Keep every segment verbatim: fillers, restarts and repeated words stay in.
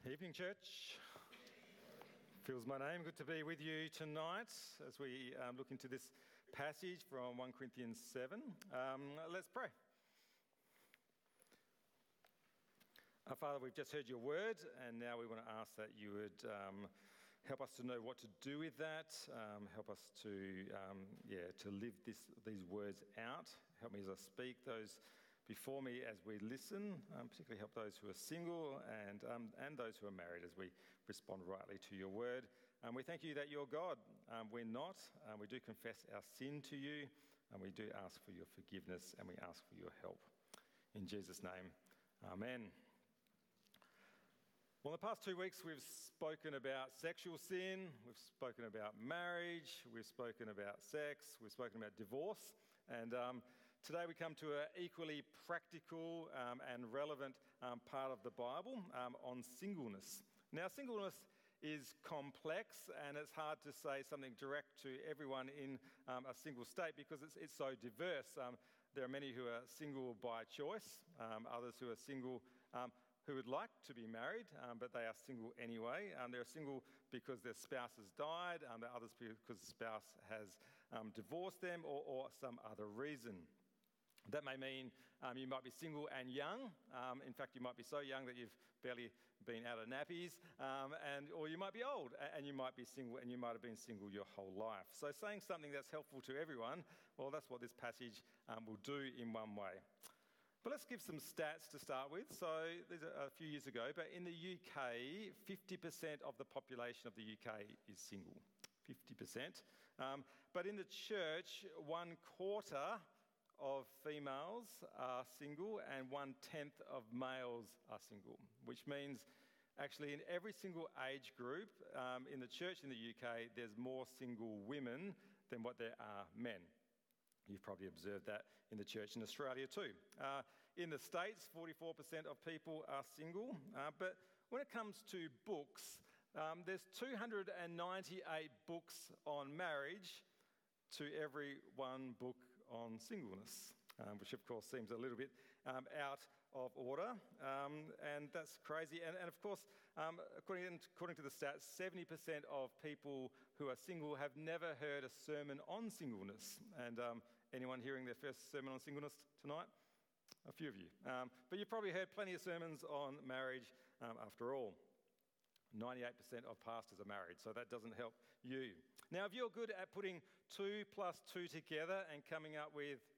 Evening, church. Feels my name. Good to be with you tonight as we um, look into this passage from First Corinthians seven. Um, let's pray. Our Father, we've just heard your word, and now we want to ask that you would um, help us to know what to do with that. Um, help us to, um, yeah, to live this, these words out. Help me as I speak those before me as we listen, um, particularly help those who are single and um, and those who are married as we respond rightly to your word. Um, we thank you that you're God. Um, we're not. Um, we do confess our sin to you, and we do ask for your forgiveness, and we ask for your help. In Jesus' name, amen. Well, in the past two weeks, we've spoken about sexual sin, we've spoken about marriage, we've spoken about sex, we've spoken about divorce, and um, today we come to an equally practical um, and relevant um, part of the Bible um, on singleness. Now, singleness is complex, and it's hard to say something direct to everyone in um, a single state because it's, it's so diverse. Um, there are many who are single by choice, um, others who are single um, who would like to be married, um, but they are single anyway. Um, they're single because their spouse has died, um, there are others because the spouse has um, divorced them or, or some other reason. That may mean um, you might be single and young. Um, in fact, you might be so young that you've barely been out of nappies, um, and or you might be old and you might be single and you might have been single your whole life. So saying something that's helpful to everyone, well, that's what this passage um, will do in one way. But let's give some stats to start with. So these are a few years ago, but in the U K, fifty percent of the population of the U K is single. fifty percent. Um, but in the church, one quarter of females are single and one-tenth of males are single, which means actually in every single age group um, in the church in the U K, there's more single women than what there are men. You've probably observed that in the church in Australia too. Uh, in the States, forty-four percent of people are single. Uh, but when it comes to books, um, there's two hundred ninety-eight books on marriage to every one book on singleness, um, which of course seems a little bit um, out of order. Um, and that's crazy. And, and of course, um, according, according to the stats, seventy percent of people who are single have never heard a sermon on singleness. And um, anyone hearing their first sermon on singleness tonight? A few of you. Um, but you've probably heard plenty of sermons on marriage um, after all. ninety-eight percent of pastors are married, so that doesn't help you. Now, if you're good at putting two plus two together and coming up with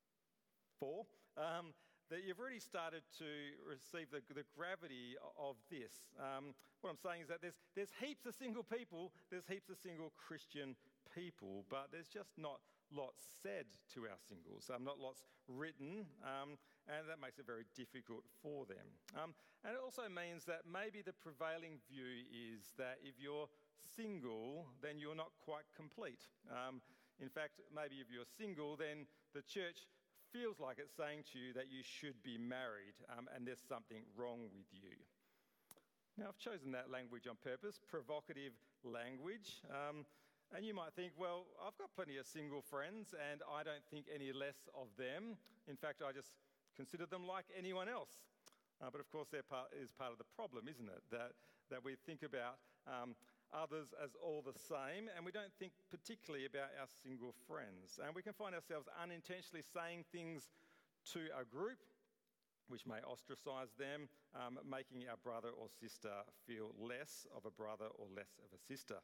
four, um, that you've already started to receive the, the gravity of this. Um, what I'm saying is that there's, there's heaps of single people, there's heaps of single Christian people, but there's just not lots said to our singles, um, not lots written, um, and that makes it very difficult for them. Um, and it also means that maybe the prevailing view is that if you're single, then you're not quite complete. Um, in fact, maybe if you're single, then the church feels like it's saying to you that you should be married um, and there's something wrong with you. Now, I've chosen that language on purpose, provocative language. Um, and you might think, well, I've got plenty of single friends and I don't think any less of them. In fact, I just consider them like anyone else. Uh, but of course, that part is part of the problem, isn't it? That, that we think about um, others as all the same, and we don't think particularly about our single friends. And we can find ourselves unintentionally saying things to a group which may ostracise them, um, making our brother or sister feel less of a brother or less of a sister.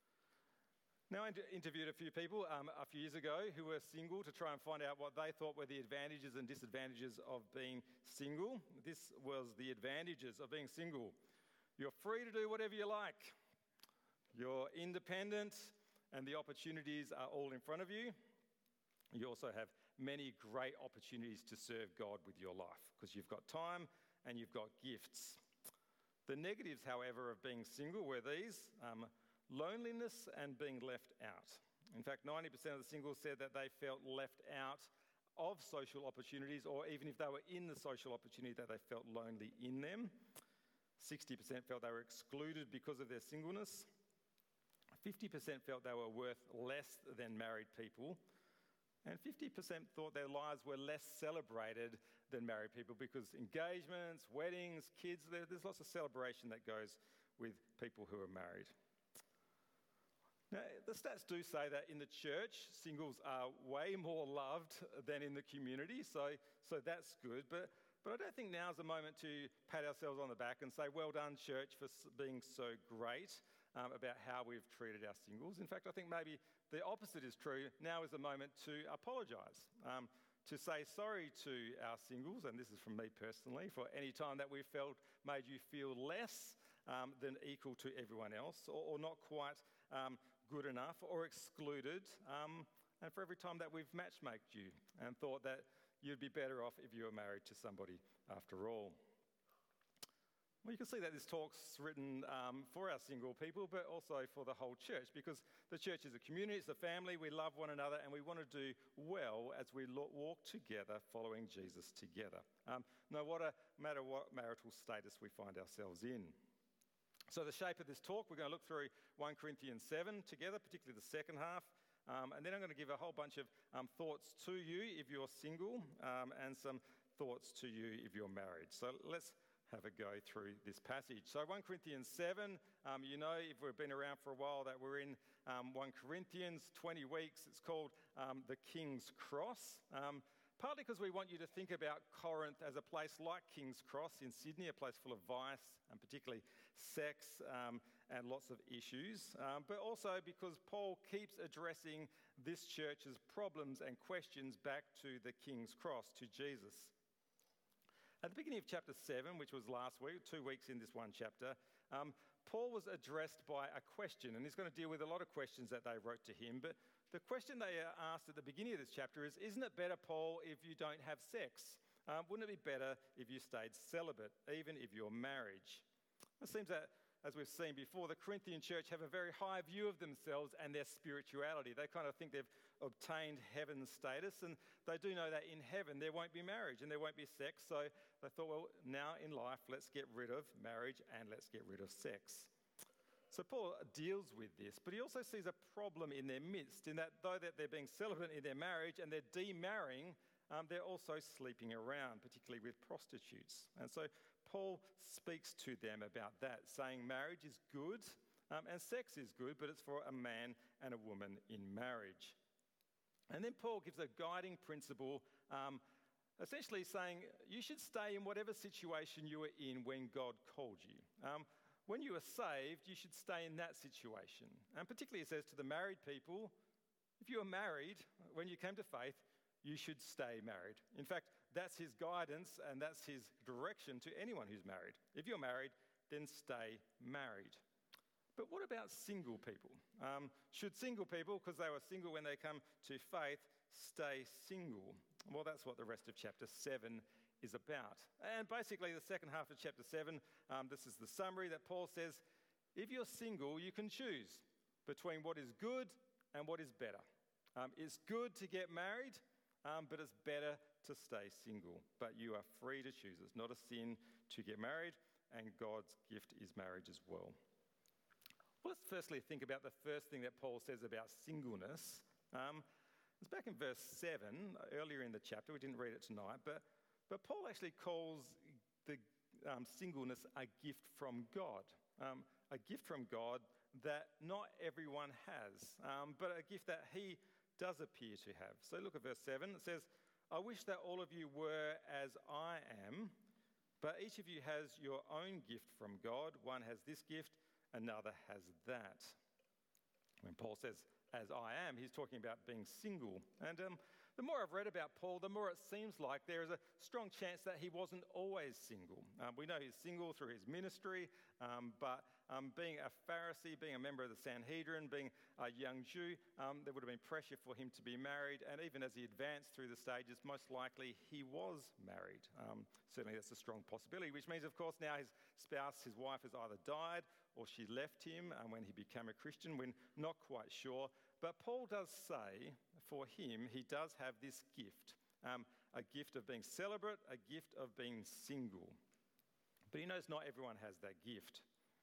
Now, I interviewed a few people um, a few years ago who were single to try and find out what they thought were the advantages and disadvantages of being single. This was the advantages of being single. You're free to do whatever you like. You're independent and the opportunities are all in front of you. You also have many great opportunities to serve God with your life because you've got time and you've got gifts. The negatives, however, of being single were these: um, loneliness and being left out. In fact, ninety percent of the singles said that they felt left out of social opportunities, or even if they were in the social opportunity, that they felt lonely in them. sixty percent felt they were excluded because of their singleness. fifty percent felt they were worth less than married people. And fifty percent thought their lives were less celebrated than married people because engagements, weddings, kids, there, there's lots of celebration that goes with people who are married. Now, the stats do say that in the church, singles are way more loved than in the community, so, so that's good. But, but I don't think now's the moment to pat ourselves on the back and say, well done, church, for being so great um, about how we've treated our singles. In fact, I think maybe the opposite is true. Now is the moment to apologise, um, to say sorry to our singles, and this is from me personally, for any time that we've felt made you feel less um, than equal to everyone else, or, or not quite um, good enough or excluded, um, and for every time that we've matchmaked you and thought that you'd be better off if you were married to somebody after all. Well, you can see that this talk's written um, for our single people, but also for the whole church, because the church is a community, it's a family, we love one another, and we want to do well as we lo- walk together following Jesus together, um, no matter what marital status we find ourselves in. So the shape of this talk, we're going to look through First Corinthians seven together, particularly the second half. Um, and then I'm going to give a whole bunch of um, thoughts to you if you're single um, and some thoughts to you if you're married. So let's have a go through this passage. So First Corinthians seven, um, you know, if we've been around for a while, that we're in um, First Corinthians, twenty weeks. It's called um, the King's Cross. Um, Partly because we want you to think about Corinth as a place like King's Cross in Sydney, a place full of vice and particularly sex um, and lots of issues, um, but also because Paul keeps addressing this church's problems and questions back to the King's Cross, to Jesus. At the beginning of chapter seven, which was last week, two weeks in this one chapter, um, Paul was addressed by a question, and he's going to deal with a lot of questions that they wrote to him, but the question they asked at the beginning of this chapter is, isn't it better, Paul, if you don't have sex? Um, wouldn't it be better if you stayed celibate, even if you're married? It seems that, as we've seen before, the Corinthian church have a very high view of themselves and their spirituality. They kind of think they've obtained heaven's status, and they do know that in heaven there won't be marriage and there won't be sex. So they thought, well, now in life, let's get rid of marriage and let's get rid of sex. So Paul deals with this, but he also sees a problem in their midst, in that though that they're being celibate in their marriage and they're demarrying, um, they're also sleeping around, particularly with prostitutes. And so Paul speaks to them about that, saying marriage is good um, and sex is good, but it's for a man and a woman in marriage. And then Paul gives a guiding principle, um, essentially saying you should stay in whatever situation you were in when God called you. Um, When you are saved, you should stay in that situation. And particularly, it says to the married people, if you are married, when you came to faith, you should stay married. In fact, that's his guidance and that's his direction to anyone who's married. If you're married, then stay married. But what about single people? Um, should single people, because they were single when they come to faith, stay single? Well, that's what the rest of chapter seven is about. And basically the second half of chapter seven, um, this is the summary that Paul says, if you're single, you can choose between what is good and what is better. Um, it's good to get married, um, but it's better to stay single. But you are free to choose. It's not a sin to get married, and God's gift is marriage as well. Well, let's firstly think about the first thing that Paul says about singleness. Um, it's back in verse seven, earlier in the chapter. We didn't read it tonight, but But Paul actually calls the um, singleness a gift from God, um, a gift from God that not everyone has, um, but a gift that he does appear to have. So look at verse seven. It says, I wish that all of you were as I am, but each of you has your own gift from God. One has this gift, another has that. When Paul says, as I am, he's talking about being single. And um, the more I've read about Paul, the more it seems like there is a strong chance that he wasn't always single. Um, we know he's single through his ministry, um, but um, being a Pharisee, being a member of the Sanhedrin, being a young Jew, um, there would have been pressure for him to be married. And even as he advanced through the stages, most likely he was married. Um, certainly that's a strong possibility, which means, of course, now his spouse, his wife, has either died or she left him um, when he became a Christian. We're not quite sure. But Paul does say, for him, he does have this gift, um, a gift of being celibate, a gift of being single. But he knows not everyone has that gift.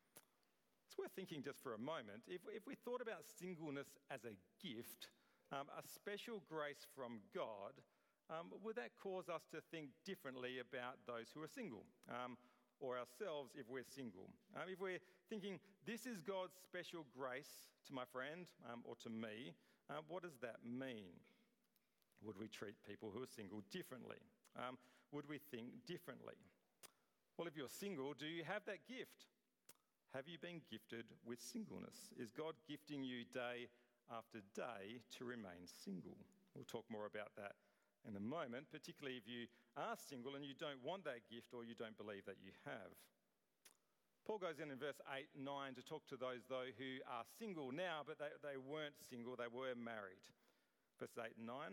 It's worth thinking just for a moment. If, if we thought about singleness as a gift, um, a special grace from God, um, would that cause us to think differently about those who are single? Um, or ourselves if we're single? Um, if we're thinking, this is God's special grace to my friend um, or to me, uh, what does that mean? Would we treat people who are single differently? Um, would we think differently? Well, if you're single, do you have that gift? Have you been gifted with singleness? Is God gifting you day after day to remain single? We'll talk more about that in a moment, particularly if you are single and you don't want that gift or you don't believe that you have. Paul goes in in verse eight and nine to talk to those, though, who are single now, but they, they weren't single, they were married. Verse eight and nine.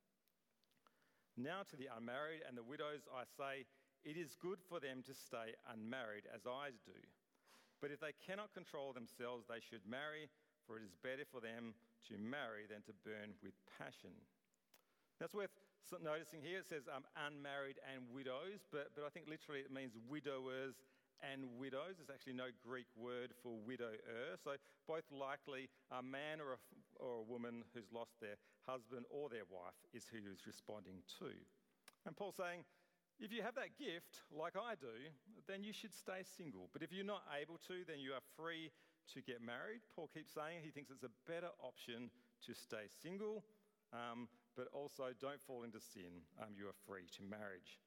Now to the unmarried and the widows I say, it is good for them to stay unmarried, as I do. But if they cannot control themselves, they should marry, for it is better for them to marry than to burn with passion. That's worth noticing here. It says um, unmarried and widows, but, but I think literally it means widowers and widows. There's actually no Greek word for widower. So both likely a man or a, or a woman who's lost their husband or their wife is who he's responding to. And Paul's saying, if you have that gift, like I do, then you should stay single. But if you're not able to, then you are free to get married. Paul keeps saying he thinks it's a better option to stay single, um, but also don't fall into sin. Um, you are free to marriage.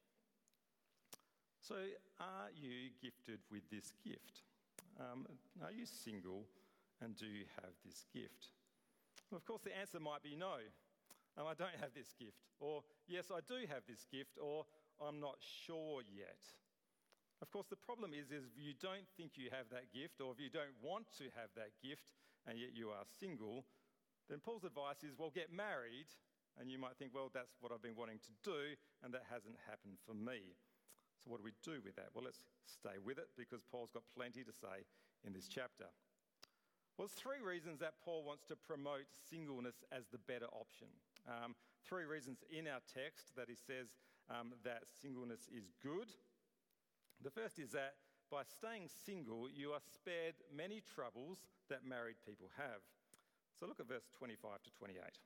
So are you gifted with this gift? Um, are you single and do you have this gift? Well, of course, the answer might be no. Um, I don't have this gift. Or, yes, I do have this gift. Or, I'm not sure yet. Of course, the problem is, is if you don't think you have that gift, or if you don't want to have that gift, and yet you are single, then Paul's advice is, well, get married. And you might think, well, that's what I've been wanting to do, and that hasn't happened for me. So what do we do with that? Well, let's stay with it, because Paul's got plenty to say in this chapter. Well, there's three reasons that Paul wants to promote singleness as the better option. Um, three reasons in our text that he says um, that singleness is good. The first is that by staying single, you are spared many troubles that married people have. So look at verse twenty-five to twenty-eight.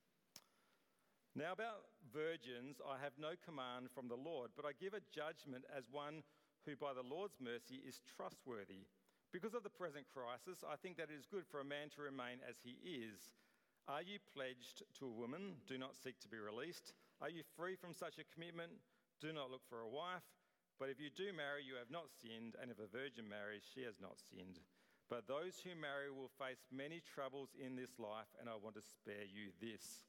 Now about virgins, I have no command from the Lord, but I give a judgment as one who by the Lord's mercy is trustworthy. Because of the present crisis, I think that it is good for a man to remain as he is. Are you pledged to a woman? Do not seek to be released. Are you free from such a commitment? Do not look for a wife. But if you do marry, you have not sinned, and if a virgin marries, she has not sinned. But those who marry will face many troubles in this life, and I want to spare you this.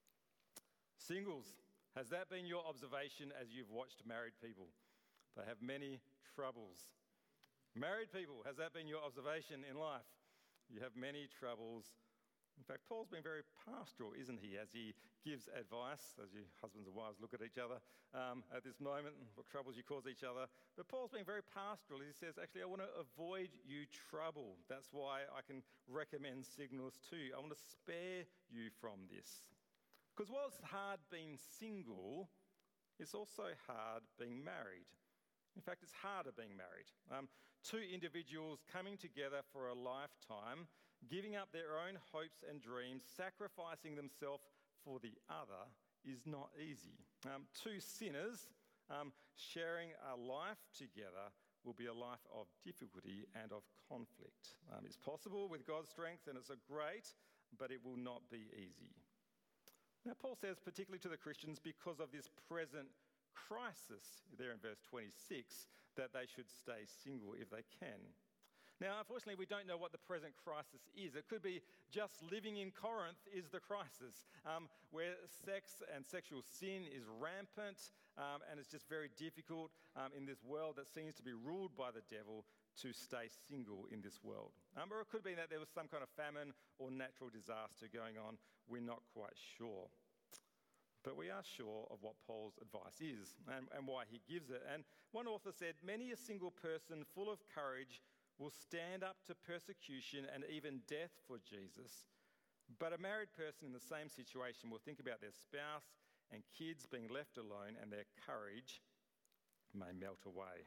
Singles, has that been your observation as you've watched married people? They have many troubles. Married people, has that been your observation in life? You have many troubles. In fact, Paul's been very pastoral, isn't he, as he gives advice, as you husbands and wives look at each other um, at this moment, what troubles you cause each other. But Paul's been very pastoral. He says, actually, I want to avoid you trouble. That's why I can recommend singleness to you. I want to spare you from this. Because while it's hard being single, it's also hard being married. In fact, it's harder being married. Um, two individuals coming together for a lifetime, giving up their own hopes and dreams, sacrificing themselves for the other is not easy. Um, two sinners um, sharing a life together will be a life of difficulty and of conflict. Um, it's possible with God's strength, and it's a great, but it will not be easy. Now, Paul says, particularly to the Christians, because of this present crisis, there in verse twenty-six, that they should stay single if they can. Now, unfortunately, we don't know what the present crisis is. It could be just living in Corinth is the crisis, um, where sex and sexual sin is rampant, um, and it's just very difficult um, in this world that seems to be ruled by the devil to stay single in this world. Um, or it could be that there was some kind of famine or natural disaster going on. We're not quite sure. But we are sure of what Paul's advice is and, and why he gives it. And one author said, many a single person full of courage will stand up to persecution and even death for Jesus. But a married person in the same situation will think about their spouse and kids being left alone, and their courage may melt away.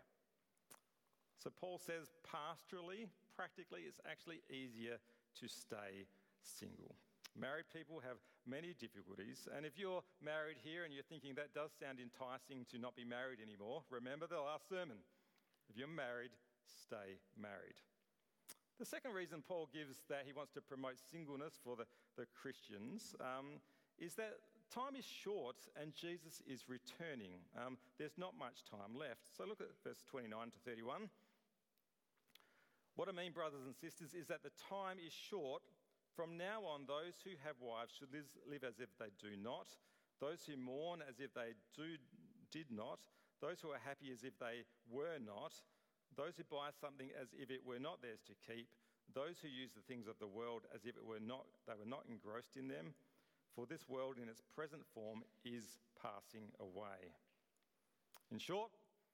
So Paul says pastorally, practically, it's actually easier to stay single. Married people have many difficulties. And if you're married here and you're thinking that does sound enticing to not be married anymore, remember the last sermon. If you're married, stay married. The second reason Paul gives that he wants to promote singleness for the, the Christians um, is that time is short and Jesus is returning. Um, there's not much time left. So look at verse twenty-nine to thirty-one. What I mean, brothers and sisters, is that the time is short. From now on, those who have wives should live, live as if they do not, those who mourn as if they do, did not, those who are happy as if they were not, those who buy something as if it were not theirs to keep, those who use the things of the world as if it were not, they were not engrossed in them. For this world in its present form is passing away. In short,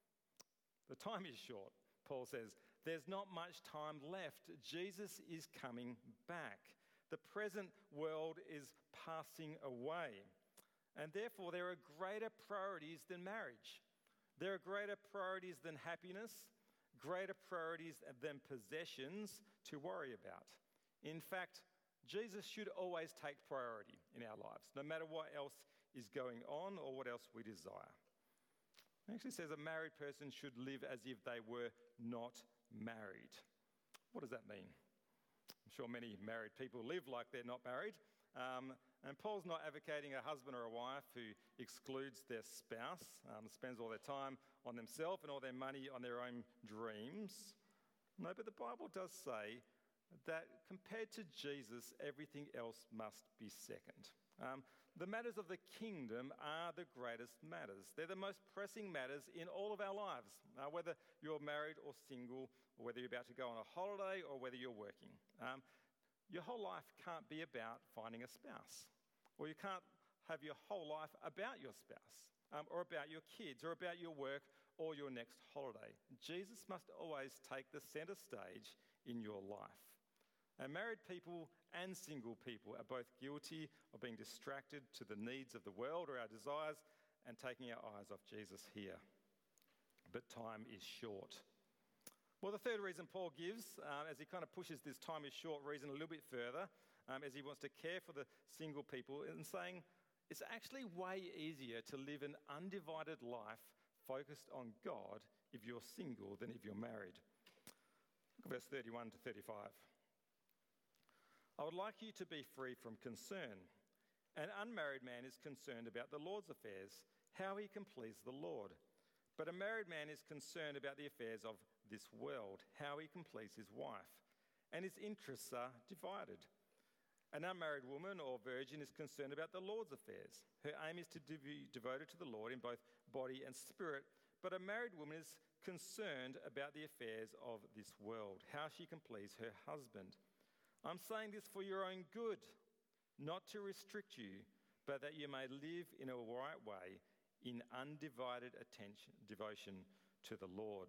the time is short. Paul says, there's not much time left. Jesus is coming back. The present world is passing away. And therefore, there are greater priorities than marriage. There are greater priorities than happiness, greater priorities than possessions to worry about. In fact, Jesus should always take priority in our lives, no matter what else is going on or what else we desire. It actually says a married person should live as if they were not married. What does that mean? I'm sure many married people live like they're not married. Um, and Paul's not advocating a husband or a wife who excludes their spouse, um, spends all their time on themselves and all their money on their own dreams. No, but the Bible does say that compared to Jesus, everything else must be second. Um, the matters of the kingdom are the greatest matters. They're the most pressing matters in all of our lives, uh, whether you're married or single, or whether you're about to go on a holiday or whether you're working. Um, your whole life can't be about finding a spouse, or you can't have your whole life about your spouse, um, or about your kids, or about your work, or your next holiday. Jesus must always take the centre stage in your life. And married people and single people are both guilty of being distracted to the needs of the world or our desires and taking our eyes off Jesus here. But time is short. Well, the third reason Paul gives, um, as he kind of pushes this time is short reason a little bit further, um, as he wants to care for the single people, and saying it's actually way easier to live an undivided life focused on God if you're single than if you're married. Look at verse thirty-one to thirty-five. I would like you to be free from concern. An unmarried man is concerned about the Lord's affairs, how he can please the Lord. But a married man is concerned about the affairs of this world, how he can please his wife. And his interests are divided. An unmarried woman or virgin is concerned about the Lord's affairs. Her aim is to be devoted to the Lord in both body and spirit. But a married woman is concerned about the affairs of this world, how she can please her husband. I'm saying this for your own good, not to restrict you, but that you may live in a right way in undivided attention, devotion to the Lord.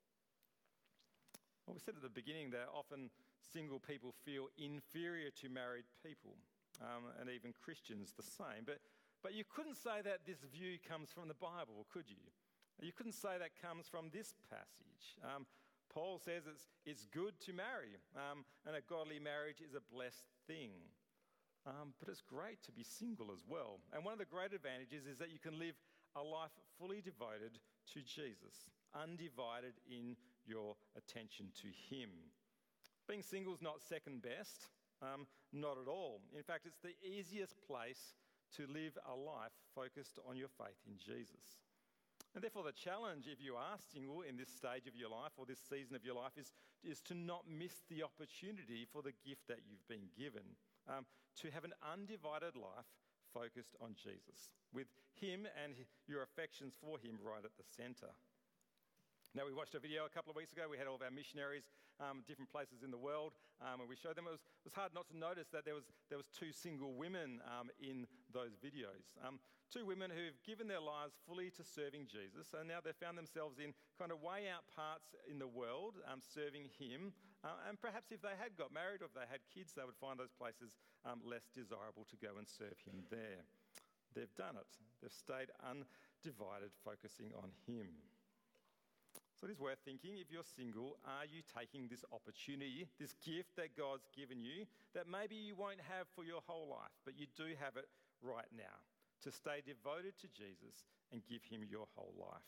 Well, we said at the beginning that often single people feel inferior to married people, um, and even Christians the same. But, but you couldn't say that this view comes from the Bible, could you? You couldn't say that comes from this passage. Um, Paul says it's, it's good to marry, um, and a godly marriage is a blessed thing. Um, but it's great to be single as well. And one of the great advantages is that you can live a life fully devoted to Jesus, undivided in your attention to him. Being single is not second best, um, not at all. In fact, it's the easiest place to live a life focused on your faith in Jesus. And therefore, the challenge, if you are single in this stage of your life or this season of your life, is, is to not miss the opportunity for the gift that you've been given, um, to have an undivided life focused on Jesus, with him and your affections for him right at the centre. Now, we watched a video a couple of weeks ago. We had all of our missionaries, um, different places in the world, um, and we showed them. It was, it was hard not to notice that there was there was two single women um, in those videos. Um, two women who've given their lives fully to serving Jesus, and now they've found themselves in kind of way out parts in the world, um, serving him. Uh, and perhaps if they had got married or if they had kids, they would find those places um, less desirable to go and serve him there. They've done it. They've stayed undivided, focusing on him. So it is worth thinking, if you're single, are you taking this opportunity, this gift that God's given you, that maybe you won't have for your whole life, but you do have it right now, to stay devoted to Jesus and give him your whole life.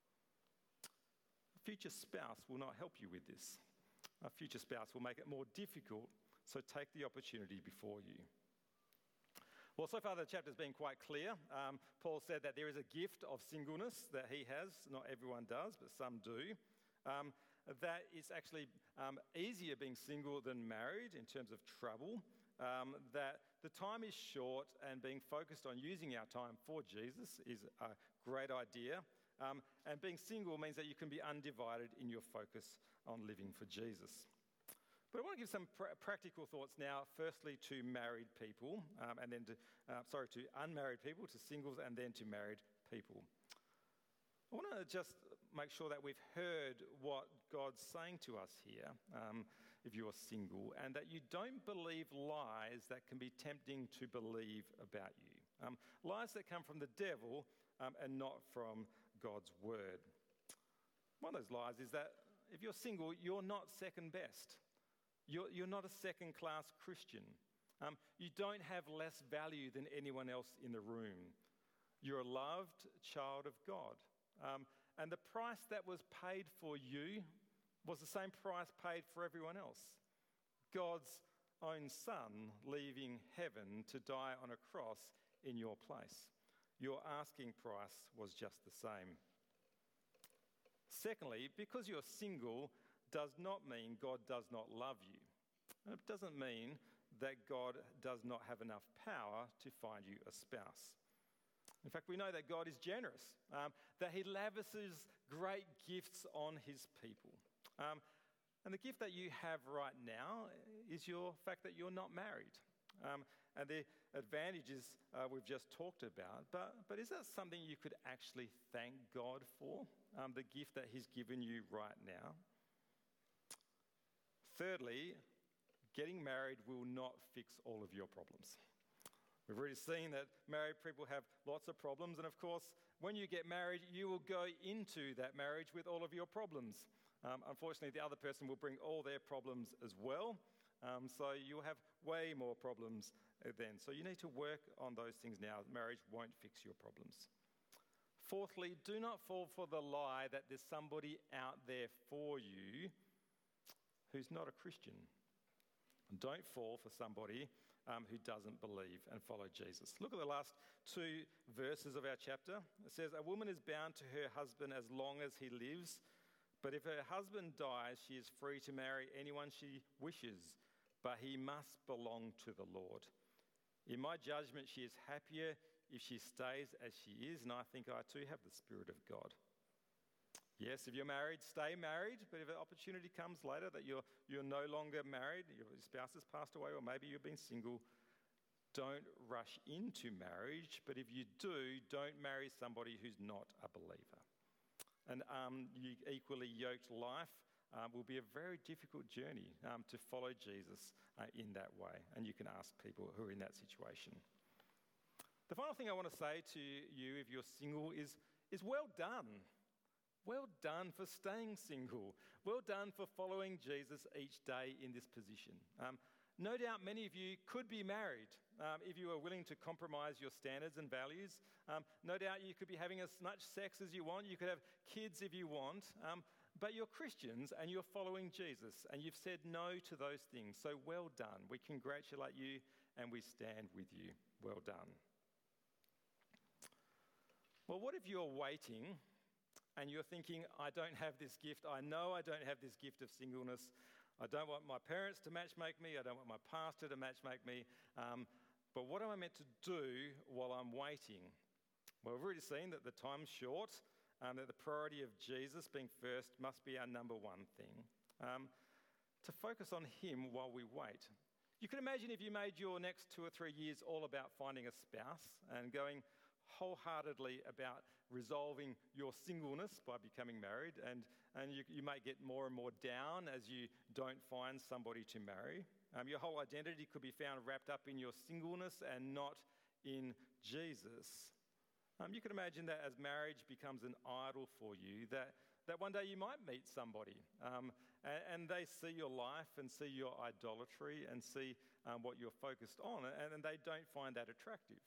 A future spouse will not help you with this. A future spouse will make it more difficult, so take the opportunity before you. Well, so far the chapter's been quite clear. Um, Paul said that there is a gift of singleness that he has. Not everyone does, but some do. Um, that it's actually um, easier being single than married in terms of trouble. Um, that the time is short and being focused on using our time for Jesus is a great idea. Um, and being single means that you can be undivided in your focus on living for Jesus. But I want to give some pr- practical thoughts now, firstly to married people, um, and then to, uh, sorry, to unmarried people, to singles, and then to married people. I want to just make sure that we've heard what God's saying to us here, um, if you're single, and that you don't believe lies that can be tempting to believe about you. Um, lies that come from the devil um, and not from God's word. One of those lies is that if you're single, you're not second best. You're, you're not a second-class Christian. Um, you don't have less value than anyone else in the room. You're a loved child of God. Um, and the price that was paid for you was the same price paid for everyone else. God's own Son leaving heaven to die on a cross in your place. Your asking price was just the same. Secondly, because you're single does not mean God does not love you. And it doesn't mean that God does not have enough power to find you a spouse. In fact, we know that God is generous, um, that he lavishes great gifts on his people. Um, and the gift that you have right now is your fact that you're not married. Um, and the advantages uh, we've just talked about. But, but is that something you could actually thank God for, um, the gift that he's given you right now? Thirdly, getting married will not fix all of your problems. We've already seen that married people have lots of problems, and of course, when you get married, you will go into that marriage with all of your problems. Um, unfortunately, the other person will bring all their problems as well, um, so you'll have way more problems then. So you need to work on those things now. Marriage won't fix your problems. Fourthly, do not fall for the lie that there's somebody out there for you who's not a Christian. Don't fall for somebody um, who doesn't believe and follow Jesus. Look at the last two verses of our chapter. It says, a woman is bound to her husband as long as he lives, but if her husband dies, she is free to marry anyone she wishes, but he must belong to the Lord. In my judgment, she is happier if she stays as she is, and I think I too have the Spirit of God. Yes, if you're married, stay married, but if an opportunity comes later that you're, you're no longer married, your spouse has passed away, or maybe you've been single, don't rush into marriage, but if you do, don't marry somebody who's not a believer. An um, equally yoked life um, will be a very difficult journey um, to follow Jesus uh, in that way, and you can ask people who are in that situation. The final thing I want to say to you if you're single is, is well done. Well done for staying single. Well done for following Jesus each day in this position. Um, no doubt many of you could be married um, if you were willing to compromise your standards and values. Um, no doubt you could be having as much sex as you want. You could have kids if you want. Um, but you're Christians and you're following Jesus and you've said no to those things. So well done. We congratulate you and we stand with you. Well done. Well, what if you're waiting and you're thinking, I don't have this gift. I know I don't have this gift of singleness. I don't want my parents to matchmake me. I don't want my pastor to matchmake me. Um, but what am I meant to do while I'm waiting? Well, we've already seen that the time's short, um, that the priority of Jesus being first must be our number one thing. Um, to focus on him while we wait. You can imagine if you made your next two or three years all about finding a spouse and going wholeheartedly about resolving your singleness by becoming married, and, and you, you may get more and more down as you don't find somebody to marry. Um, your whole identity could be found wrapped up in your singleness and not in Jesus. Um, you can imagine that as marriage becomes an idol for you, that, that one day you might meet somebody um, and, and they see your life and see your idolatry and see um, what you're focused on, and, and they don't find that attractive.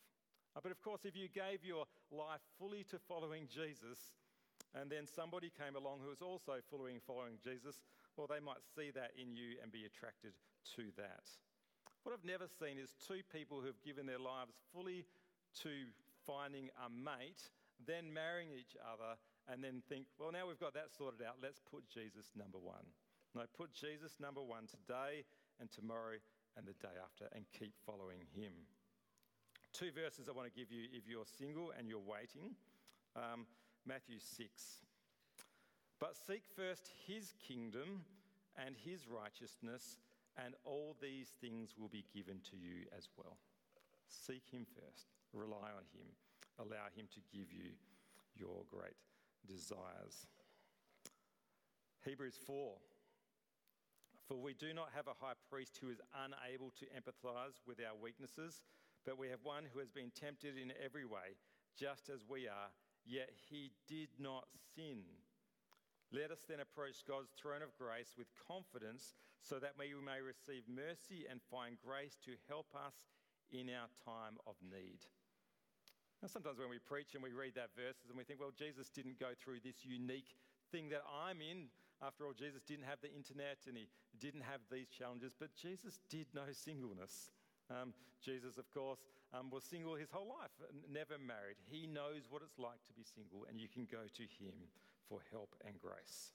Uh, but of course, if you gave your life fully to following Jesus, and then somebody came along who was also following following Jesus, well, they might see that in you and be attracted to that. What I've never seen is two people who've given their lives fully to finding a mate, then marrying each other, and then think, well, now we've got that sorted out, let's put Jesus number one. No, put Jesus number one today and tomorrow and the day after, and keep following him. Two verses I want to give you if you're single and you're waiting. Um, Matthew six. But seek first his kingdom and his righteousness, and all these things will be given to you as well. Seek him first. Rely on him. Allow him to give you your great desires. Hebrews four. For we do not have a high priest who is unable to empathise with our weaknesses, but we have one who has been tempted in every way, just as we are, yet he did not sin. Let us then approach God's throne of grace with confidence, so that we may receive mercy and find grace to help us in our time of need. Now, sometimes when we preach and we read that verses and we think, well, Jesus didn't go through this unique thing that I'm in. After all, Jesus didn't have the internet and he didn't have these challenges, but Jesus did know singleness. Um, Jesus, of course, um, was single his whole life, never married. He knows what it's like to be single, and you can go to him for help and grace.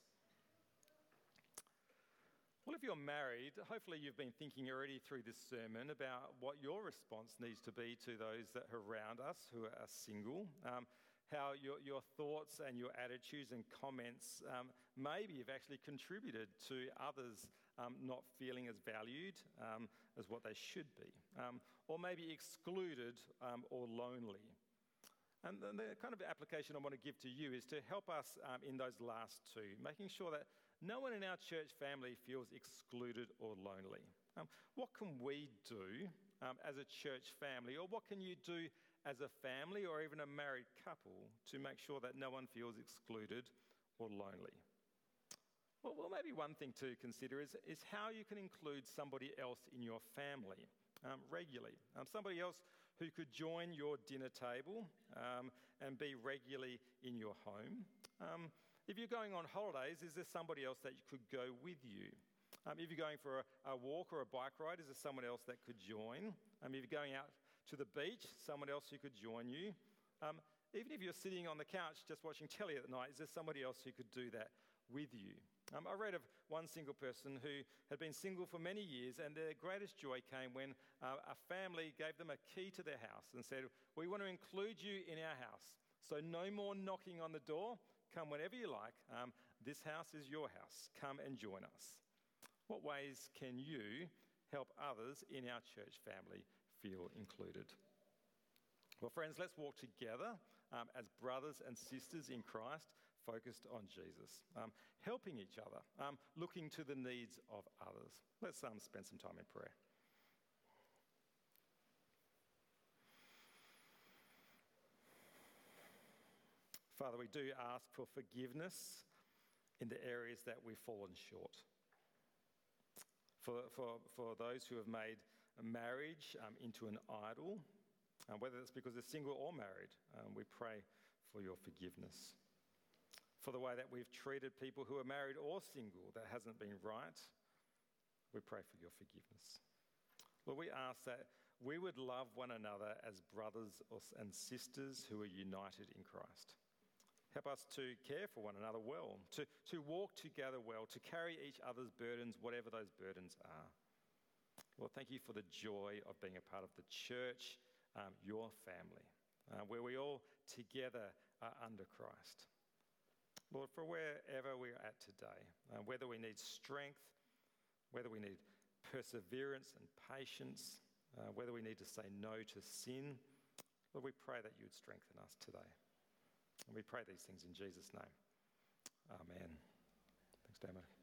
Well, if you're married, hopefully you've been thinking already through this sermon about what your response needs to be to those that are around us who are single. Um, how your, your thoughts and your attitudes and comments um, maybe have actually contributed to others um, not feeling as valued um, as what they should be, um, or maybe excluded um, or lonely. And the, the kind of application I want to give to you is to help us um, in those last two, making sure that no one in our church family feels excluded or lonely. Um, what can we do um, as a church family, or what can you do as a family or even a married couple to make sure that no one feels excluded or lonely? Well, well maybe one thing to consider is, is how you can include somebody else in your family um, regularly. Um, somebody else who could join your dinner table um, and be regularly in your home. Um, if you're going on holidays, is there somebody else that could go with you? Um, if you're going for a, a walk or a bike ride, is there someone else that could join? Um, if you're going out to the beach, someone else who could join you. Um, even if you're sitting on the couch just watching telly at night, is there somebody else who could do that with you? Um, I read of one single person who had been single for many years, and their greatest joy came when uh, a family gave them a key to their house and said, we want to include you in our house. So no more knocking on the door. Come whenever you like. Um, this house is your house. Come and join us. What ways can you help others in our church family feel included? Well, friends, let's walk together um, as brothers and sisters in Christ, focused on Jesus, um, helping each other, um, looking to the needs of others. Let's um, spend some time in prayer. Father, we do ask for forgiveness in the areas that we've fallen short. For, for, for those who have made marriage um, into an idol, uh, whether it's because they're single or married, um, we pray for your forgiveness. For the way that we've treated people who are married or single that hasn't been right, we pray for your forgiveness. Lord, we ask that we would love one another as brothers and sisters who are united in Christ. Help us to care for one another well, to, to walk together well, to carry each other's burdens, whatever those burdens are. Lord, thank you for the joy of being a part of the church, um, your family, uh, where we all together are under Christ. Lord, for wherever we're at today, uh, whether we need strength, whether we need perseverance and patience, uh, whether we need to say no to sin, Lord, we pray that you would strengthen us today. And we pray these things in Jesus' name. Amen. Thanks, Damo.